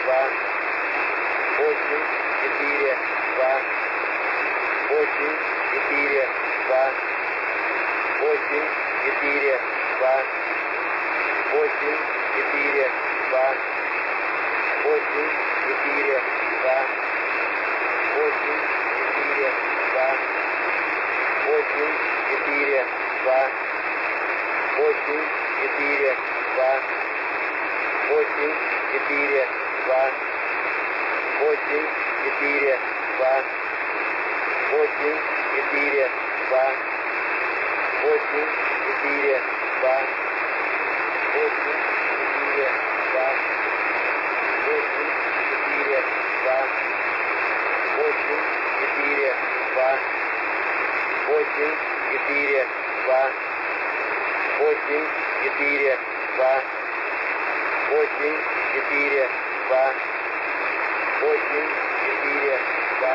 2, 8, 4, 2, 8, 4, 2, 8, 4, 2, 8, 4, 2, 8, 4, 2, 8, 4, 2, 8, 4, 2, 8, 4, 2, 8, 4, 2, 8, 4, 2, 8, 4, 2, 8, 4, 2, 8, 4, 2, 8, 4, 2, 8, 4, 2, 8, 4, 2, 8, 4, 2, 8, 4, 2, 8, 4, 2,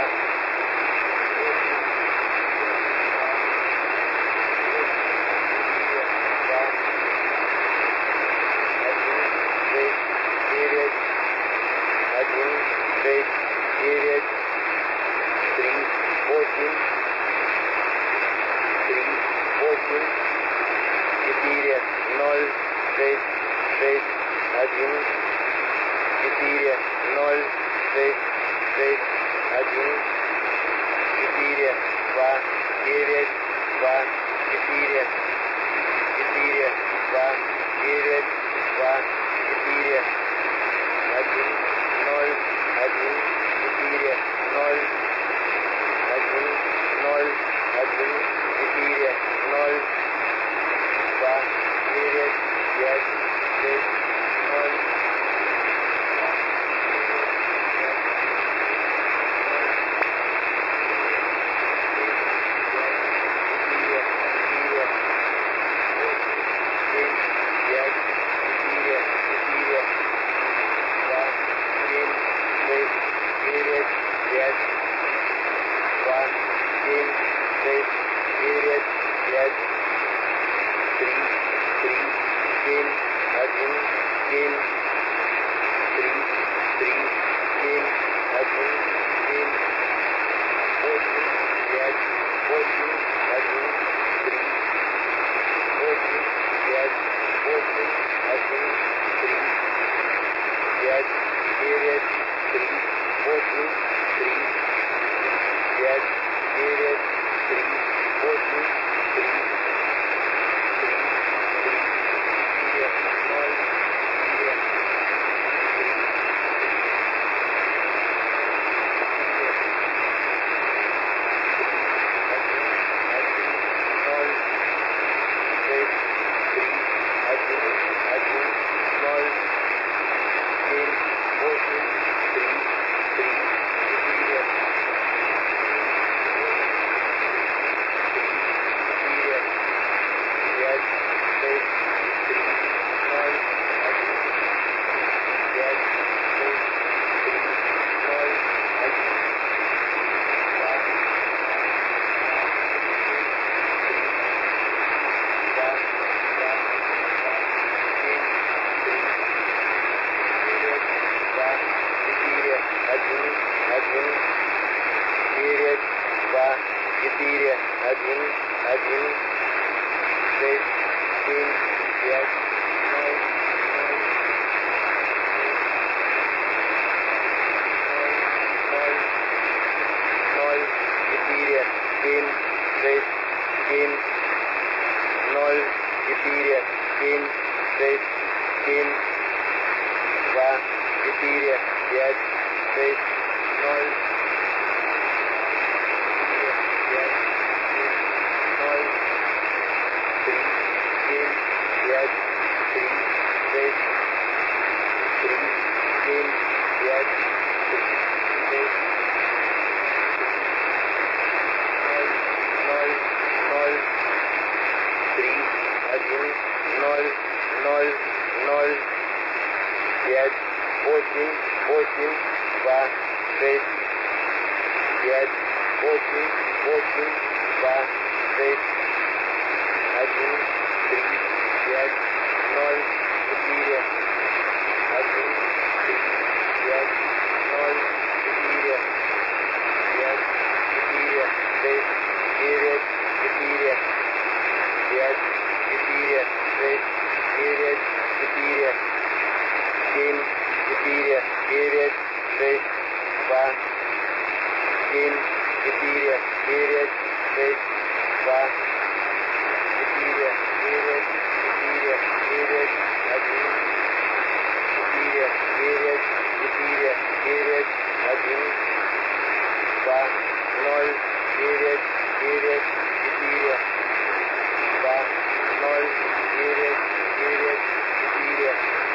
5, 4, 7, 4, 9, 6, 2, 7, 4, 9, 6, 2, 4, 9, 4, 9, 1, 4, 9, 4, 9, 1, 2, 0, 9, 9, 4, 2, 0, 9, 9, 4,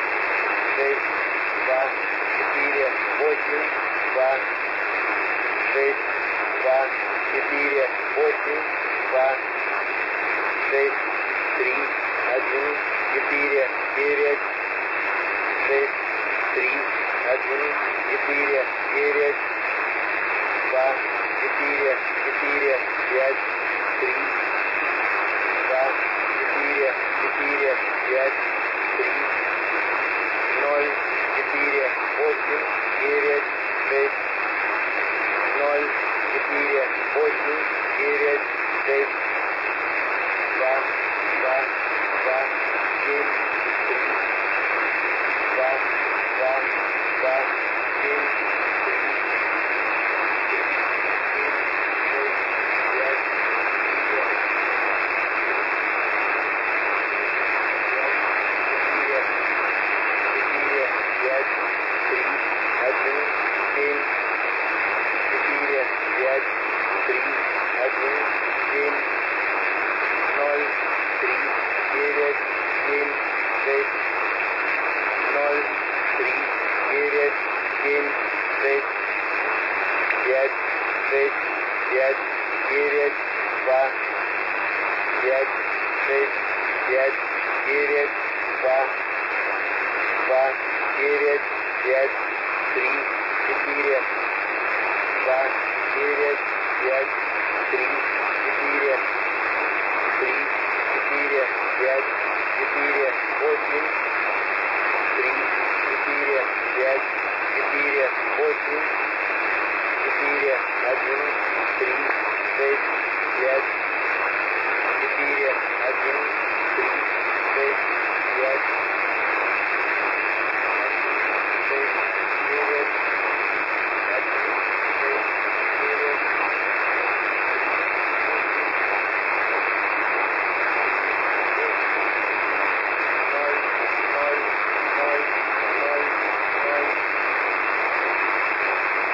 6, 2, 4, 8, 2, 6, 2, 4, 8, 2, 6, 3, 1, 4, 9, 6, 3, 1, 4, 9, 2, 4, 4, 5, 3, 2, 4, 4, 5, 3, 0, 4, 8, 9, 6, 0, 4, 8, 9, 6, 2, 2, 2, 7, 3, 2, 2, 2, 7, 3, 6,